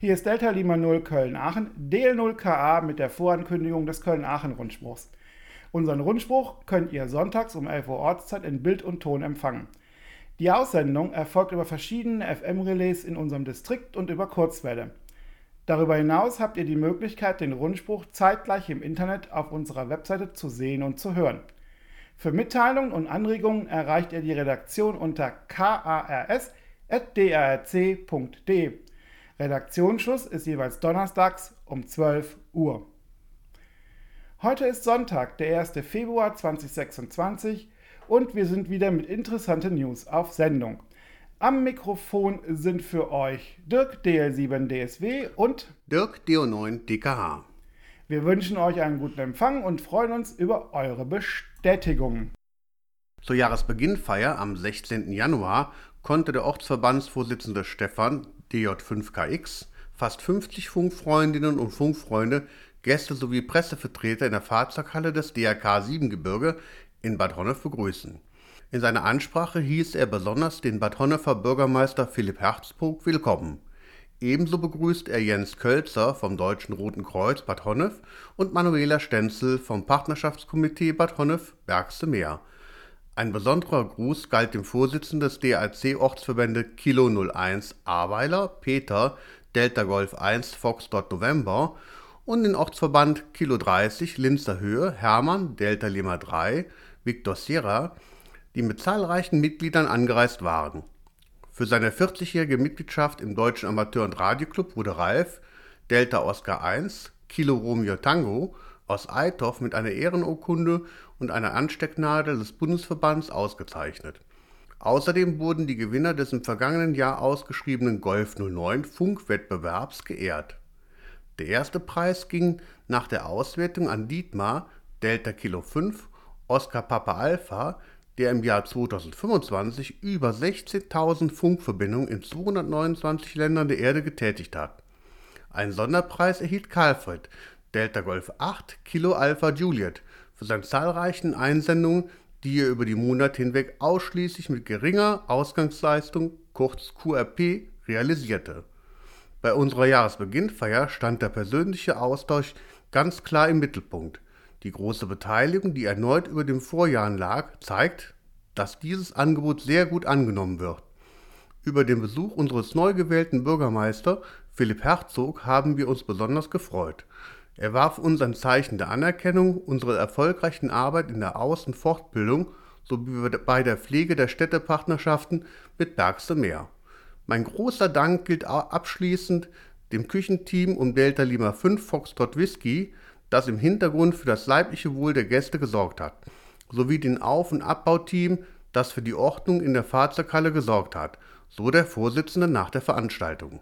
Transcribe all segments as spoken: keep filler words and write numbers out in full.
Hier ist Delta Lima null Köln-Aachen, D L null K A mit der Vorankündigung des Köln-Aachen-Rundspruchs. Unseren Rundspruch könnt ihr sonntags um elf Uhr Ortszeit in Bild und Ton empfangen. Die Aussendung erfolgt über verschiedene F M-Relais in unserem Distrikt und über Kurzwelle. Darüber hinaus habt ihr die Möglichkeit, den Rundspruch zeitgleich im Internet auf unserer Webseite zu sehen und zu hören. Für Mitteilungen und Anregungen erreicht ihr die Redaktion unter kars at d r c punkt d e. Redaktionsschluss ist jeweils donnerstags um zwölf Uhr. Heute ist Sonntag, der erster Februar zweitausendsechsundzwanzig und wir sind wieder mit interessanten News auf Sendung. Am Mikrofon sind für euch Dirk D L sieben D S W und Dirk D O neun D K H. Wir wünschen euch einen guten Empfang und freuen uns über eure Bestätigungen. Zur Jahresbeginnfeier am sechzehnten Januar konnte der Ortsverbandsvorsitzende Stefan D J fünf K X fast fünfzig Funkfreundinnen und Funkfreunde, Gäste sowie Pressevertreter in der Fahrzeughalle des D R K Siebengebirge in Bad Honnef begrüßen. In seiner Ansprache hieß er besonders den Bad Honnefer Bürgermeister Philipp Herzog willkommen. Ebenso begrüßt er Jens Kölzer vom Deutschen Roten Kreuz Bad Honnef und Manuela Stenzel vom Partnerschaftskomitee Bad Honnef-Bergste Meer. Ein besonderer Gruß galt dem Vorsitzenden des D R C-Ortsverbände Kilo null eins Ahrweiler, Peter, Delta Golf eins Foxtrot November und den Ortsverband Kilo dreißig Linzer Höhe, Hermann, Delta Lima drei, Victor Sierra, die mit zahlreichen Mitgliedern angereist waren. Für seine vierzigjährige Mitgliedschaft im Deutschen Amateur- und Radioclub wurde Ralf, Delta Oscar eins, Kilo Romeo Tango, aus Eitorf mit einer Ehrenurkunde und einer Anstecknadel des Bundesverbands ausgezeichnet. Außerdem wurden die Gewinner des im vergangenen Jahr ausgeschriebenen Golf null neun Funkwettbewerbs geehrt. Der erste Preis ging nach der Auswertung an Dietmar, Delta Kilo fünf, Oscar Papa Alpha, der im Jahr zweitausendfünfundzwanzig über sechzehntausend Funkverbindungen in zweihundertneunundzwanzig Ländern der Erde getätigt hat. Ein Sonderpreis erhielt Karlfried, Delta Golf acht, Kilo Alpha Juliet, für seine zahlreichen Einsendungen, die er über die Monate hinweg ausschließlich mit geringer Ausgangsleistung, kurz Q R P, realisierte. Bei unserer Jahresbeginnfeier stand der persönliche Austausch ganz klar im Mittelpunkt. Die große Beteiligung, die erneut über den Vorjahren lag, zeigt, dass dieses Angebot sehr gut angenommen wird. Über den Besuch unseres neu gewählten Bürgermeisters Philipp Herzog haben wir uns besonders gefreut. Er war für uns ein Zeichen der Anerkennung unserer erfolgreichen Arbeit in der Aus- und Fortbildung sowie bei der Pflege der Städtepartnerschaften mit Bergste Meer. Mein großer Dank gilt abschließend dem Küchenteam um Delta Lima fünf Foxtrot Whisky, das im Hintergrund für das leibliche Wohl der Gäste gesorgt hat, sowie dem Auf- und Abbauteam, das für die Ordnung in der Fahrzeughalle gesorgt hat, so der Vorsitzende nach der Veranstaltung.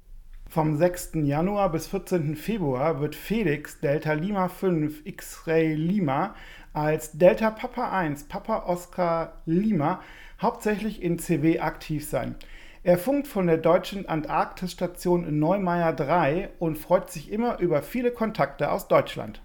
Vom sechsten Januar bis vierzehnten Februar wird Felix Delta Lima fünf X-Ray Lima als Delta Papa eins Papa Oscar Lima hauptsächlich in C W aktiv sein. Er funkt von der deutschen Antarktisstation Neumeier drei und freut sich immer über viele Kontakte aus Deutschland.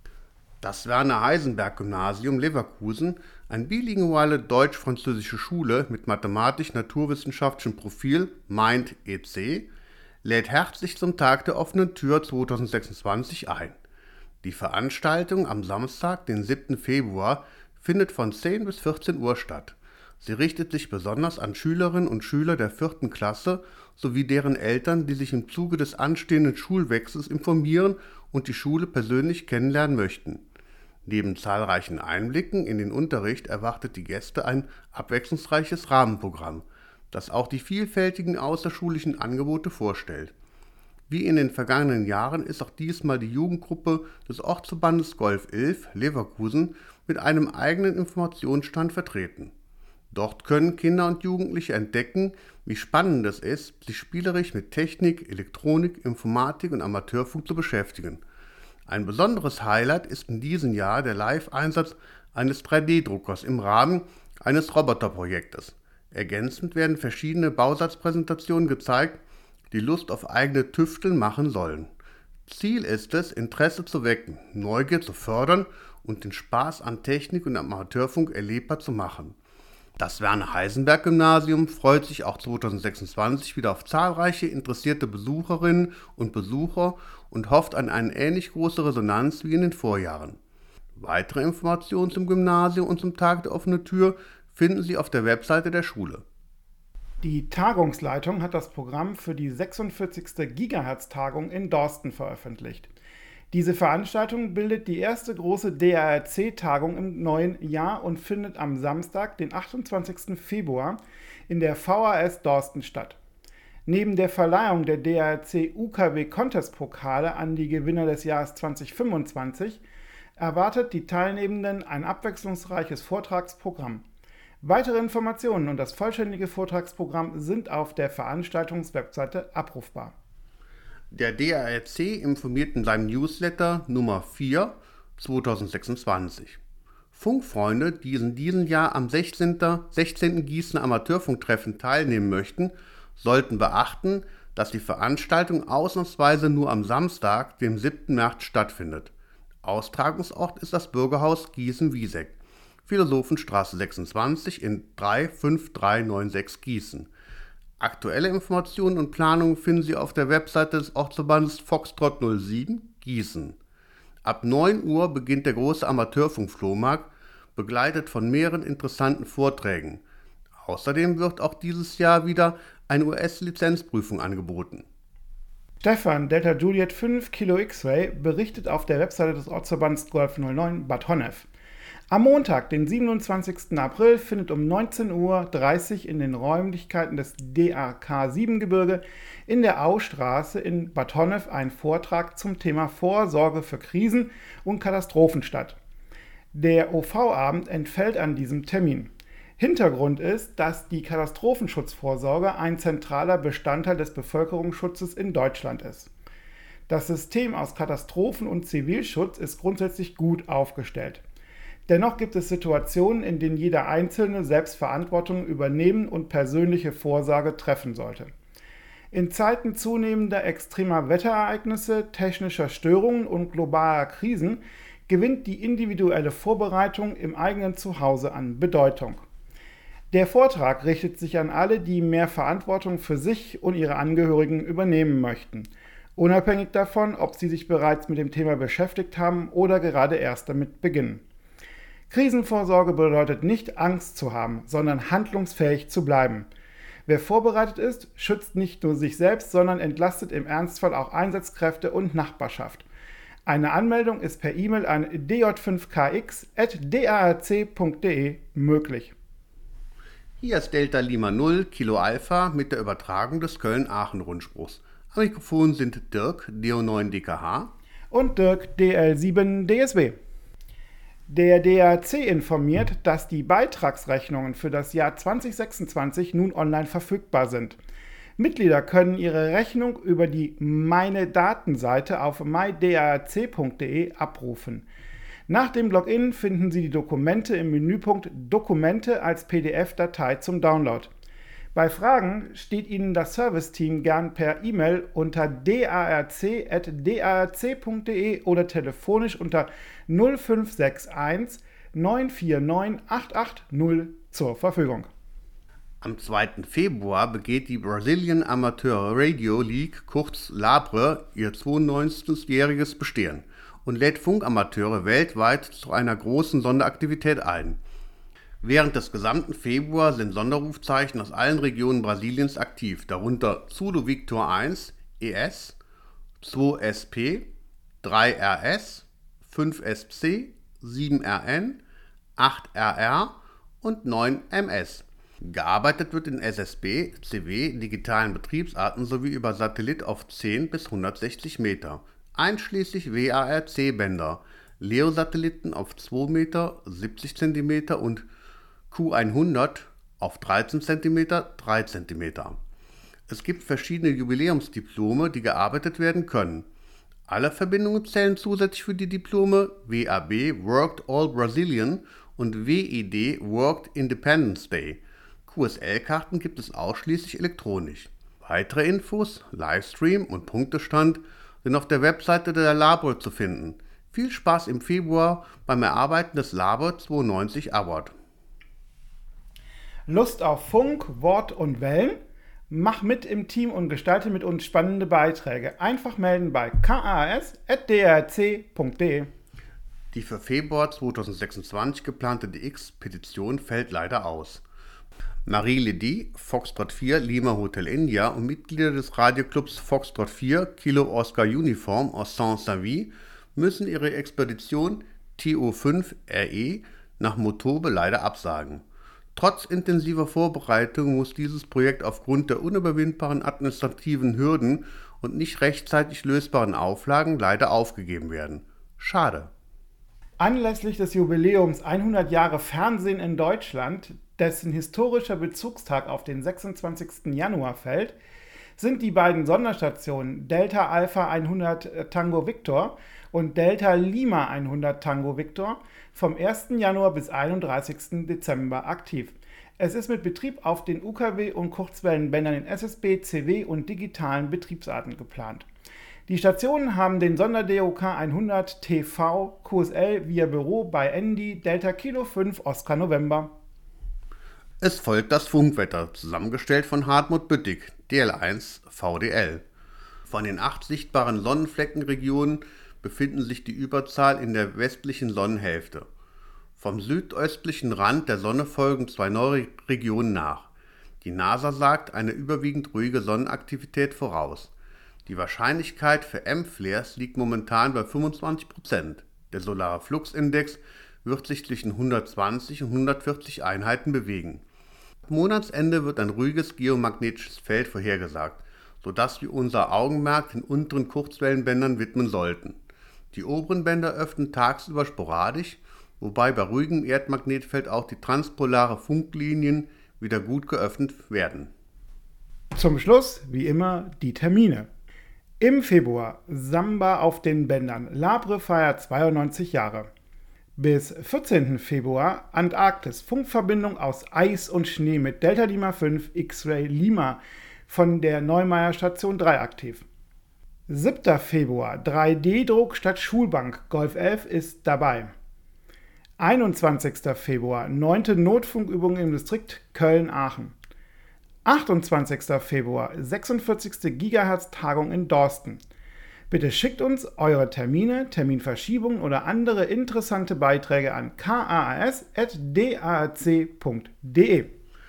Das Werner-Heisenberg-Gymnasium Leverkusen, eine bilinguale deutsch-französische Schule mit mathematisch-naturwissenschaftlichem Profil, meint E C, lädt herzlich zum Tag der offenen Tür zweitausendsechsundzwanzig ein. Die Veranstaltung am Samstag, den siebten Februar, findet von zehn bis vierzehn Uhr statt. Sie richtet sich besonders an Schülerinnen und Schüler der vierten Klasse sowie deren Eltern, die sich im Zuge des anstehenden Schulwechsels informieren und die Schule persönlich kennenlernen möchten. Neben zahlreichen Einblicken in den Unterricht erwartet die Gäste ein abwechslungsreiches Rahmenprogramm, das auch die vielfältigen außerschulischen Angebote vorstellt. Wie in den vergangenen Jahren ist auch diesmal die Jugendgruppe des Ortsverbandes Golf elf Leverkusen mit einem eigenen Informationsstand vertreten. Dort können Kinder und Jugendliche entdecken, wie spannend es ist, sich spielerisch mit Technik, Elektronik, Informatik und Amateurfunk zu beschäftigen. Ein besonderes Highlight ist in diesem Jahr der Live-Einsatz eines drei D Druckers im Rahmen eines Roboterprojektes. Ergänzend werden verschiedene Bausatzpräsentationen gezeigt, die Lust auf eigene Tüfteln machen sollen. Ziel ist es, Interesse zu wecken, Neugier zu fördern und den Spaß an Technik und Amateurfunk erlebbar zu machen. Das Werner-Heisenberg-Gymnasium freut sich auch zweitausendsechsundzwanzig wieder auf zahlreiche interessierte Besucherinnen und Besucher und hofft an eine ähnlich große Resonanz wie in den Vorjahren. Weitere Informationen zum Gymnasium und zum Tag der offenen Tür finden Sie auf der Webseite der Schule. Die Tagungsleitung hat das Programm für die sechsundvierzigste Gigahertz-Tagung in Dorsten veröffentlicht. Diese Veranstaltung bildet die erste große D A R C-Tagung im neuen Jahr und findet am Samstag, den achtundzwanzigsten Februar, in der V A S Dorsten statt. Neben der Verleihung der D A R C U K W-Contest-Pokale an die Gewinner des Jahres zweitausendfünfundzwanzig erwartet die Teilnehmenden ein abwechslungsreiches Vortragsprogramm. Weitere Informationen und das vollständige Vortragsprogramm sind auf der Veranstaltungswebseite abrufbar. Der D A R C informiert in seinem Newsletter Nummer vier zweitausendsechsundzwanzig. Funkfreunde, die in diesem Jahr am sechzehnten Gießener Amateurfunktreffen teilnehmen möchten, sollten beachten, dass die Veranstaltung ausnahmsweise nur am Samstag, dem siebten März, stattfindet. Austragungsort ist das Bürgerhaus Gießen-Wieseck, Philosophenstraße sechsundzwanzig in drei fünf drei neun sechs Gießen. Aktuelle Informationen und Planungen finden Sie auf der Webseite des Ortsverbandes Foxtrott null sieben Gießen. Ab neun Uhr beginnt der große Amateurfunk-Flohmarkt, begleitet von mehreren interessanten Vorträgen. Außerdem wird auch dieses Jahr wieder eine U S-Lizenzprüfung angeboten. Stefan Delta Juliet fünf Kilo X-Ray berichtet auf der Webseite des Ortsverbands Golf null neun Bad Honnef. Am Montag, den siebenundzwanzigsten April, findet um neunzehn Uhr dreißig in den Räumlichkeiten des D A K sieben Gebirge in der Austraße in Bad Honnef ein Vortrag zum Thema Vorsorge für Krisen und Katastrophen statt. Der O V-Abend entfällt an diesem Termin. Hintergrund ist, dass die Katastrophenschutzvorsorge ein zentraler Bestandteil des Bevölkerungsschutzes in Deutschland ist. Das System aus Katastrophen- und Zivilschutz ist grundsätzlich gut aufgestellt. Dennoch gibt es Situationen, in denen jeder Einzelne selbst Verantwortung übernehmen und persönliche Vorsorge treffen sollte. In Zeiten zunehmender extremer Wetterereignisse, technischer Störungen und globaler Krisen gewinnt die individuelle Vorbereitung im eigenen Zuhause an Bedeutung. Der Vortrag richtet sich an alle, die mehr Verantwortung für sich und ihre Angehörigen übernehmen möchten, unabhängig davon, ob sie sich bereits mit dem Thema beschäftigt haben oder gerade erst damit beginnen. Krisenvorsorge bedeutet nicht Angst zu haben, sondern handlungsfähig zu bleiben. Wer vorbereitet ist, schützt nicht nur sich selbst, sondern entlastet im Ernstfall auch Einsatzkräfte und Nachbarschaft. Eine Anmeldung ist per E-Mail an d j fünf k x at d a r c punkt d e möglich. Hier ist Delta Lima null Kilo Alpha mit der Übertragung des Köln-Aachen-Rundspruchs. Am Mikrofon sind Dirk D O neun D K H und Dirk D L sieben D S W. Der D A R C informiert, dass die Beitragsrechnungen für das Jahr zweitausendsechsundzwanzig nun online verfügbar sind. Mitglieder können ihre Rechnung über die Meine Daten-Seite auf my d a r c punkt d e abrufen. Nach dem Login finden Sie die Dokumente im Menüpunkt Dokumente als P D F-Datei zum Download. Bei Fragen steht Ihnen das Serviceteam gern per E-Mail unter d a r c at d a r c punkt d e oder telefonisch unter null fünf sechs eins neun vier neun acht acht null zur Verfügung. Am zweiten Februar begeht die Brazilian Amateur Radio League, kurz LABRE, ihr zweiundneunzigjähriges Bestehen und lädt Funkamateure weltweit zu einer großen Sonderaktivität ein. Während des gesamten Februar sind Sonderrufzeichen aus allen Regionen Brasiliens aktiv, darunter Zulu Victor eins E S, zwei S P, drei R S, fünf S C, sieben R N, acht R R und neun M S. Gearbeitet wird in S S B, C W, digitalen Betriebsarten sowie über Satellit auf zehn bis hundertsechzig Meter, einschließlich W A R C-Bänder, Leo-Satelliten auf zwei Meter, siebzig Zentimeter und Q hundert auf dreizehn Zentimeter, drei Zentimeter. Es gibt verschiedene Jubiläumsdiplome, die gearbeitet werden können. Alle Verbindungen zählen zusätzlich für die Diplome W A B Worked All Brazilian und W I D Worked Independence Day. Q S L-Karten gibt es ausschließlich elektronisch. Weitere Infos, Livestream und Punktestand sind auf der Webseite der LABRE zu finden. Viel Spaß im Februar beim Erarbeiten des LABRE zweiundneunzig Award. Lust auf Funk, Wort und Wellen? Mach mit im Team und gestalte mit uns spannende Beiträge. Einfach melden bei k a s at d r c punkt d e. Die für Februar zweitausendsechsundzwanzig geplante D X-Petition fällt leider aus. Marie Ledy, Foxtrot vier, Lima Hotel India und Mitglieder des Radioclubs Foxtrot vier, Kilo Oscar Uniform aus Saint-Savy müssen ihre Expedition T O fünf R E nach Motobe leider absagen. Trotz intensiver Vorbereitung muss dieses Projekt aufgrund der unüberwindbaren administrativen Hürden und nicht rechtzeitig lösbaren Auflagen leider aufgegeben werden. Schade. Anlässlich des Jubiläums hundert Jahre Fernsehen in Deutschland, dessen historischer Bezugstag auf den sechsundzwanzigsten Januar fällt, sind die beiden Sonderstationen Delta Alpha hundert Tango Victor und Delta Lima hundert Tango Victor vom ersten Januar bis einunddreißigsten Dezember aktiv. Es ist mit Betrieb auf den U K W- und Kurzwellenbändern in S S B, C W und digitalen Betriebsarten geplant. Die Stationen haben den Sonder-D O K hundert T V Q S L via Büro bei Andy Delta Kilo fünf Oscar November. Es folgt das Funkwetter, zusammengestellt von Hartmut Büttig, D L eins V D L. Von den acht sichtbaren Sonnenfleckenregionen befinden sich die Überzahl in der westlichen Sonnenhälfte. Vom südöstlichen Rand der Sonne folgen zwei neue Regionen nach. Die NASA sagt eine überwiegend ruhige Sonnenaktivität voraus. Die Wahrscheinlichkeit für M-Flares liegt momentan bei fünfundzwanzig Prozent. Der solare Fluxindex wird sich zwischen hundertzwanzig und hundertvierzig Einheiten bewegen. Am Monatsende wird ein ruhiges geomagnetisches Feld vorhergesagt, sodass wir unser Augenmerk den unteren Kurzwellenbändern widmen sollten. Die oberen Bänder öffnen tagsüber sporadisch, wobei bei ruhigem Erdmagnetfeld auch die transpolare Funklinien wieder gut geöffnet werden. Zum Schluss, wie immer, die Termine. Im Februar Samba auf den Bändern, Labre feiert zweiundneunzig Jahre. Bis vierzehnten Februar Antarktis, Funkverbindung aus Eis und Schnee mit Delta Lima fünf X-Ray Lima von der Neumeier Station drei aktiv. siebten Februar drei D-Druck statt Schulbank, Golf elf ist dabei. einundzwanzigsten Februar neunte Notfunkübung im Distrikt Köln-Aachen. achtundzwanzigsten Februar sechsundvierzigste Gigahertz-Tagung in Dorsten. Bitte schickt uns eure Termine, Terminverschiebungen oder andere interessante Beiträge an k a s at d a r c punkt d e.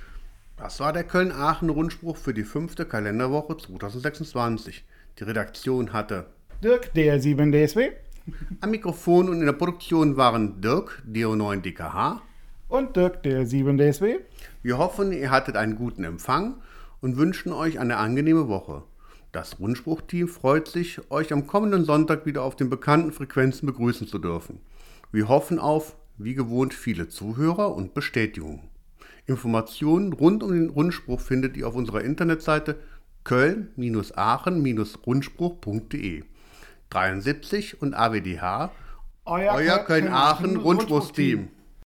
Das war der Köln-Aachen-Rundspruch für die fünfte Kalenderwoche zweitausendsechsundzwanzig. Die Redaktion hatte Dirk, D L sieben D S W. Am Mikrofon und in der Produktion waren Dirk, D O neun D K H. Und Dirk, D L sieben D S W. Wir hoffen, ihr hattet einen guten Empfang und wünschen euch eine angenehme Woche. Das Rundspruch-Team freut sich, euch am kommenden Sonntag wieder auf den bekannten Frequenzen begrüßen zu dürfen. Wir hoffen auf, wie gewohnt, viele Zuhörer und Bestätigungen. Informationen rund um den Rundspruch findet ihr auf unserer Internetseite köln aachen rundspruch punkt d e. dreiundsiebzig und A W D H, Euer, euer Köln-Aachen-Rundspruchsteam.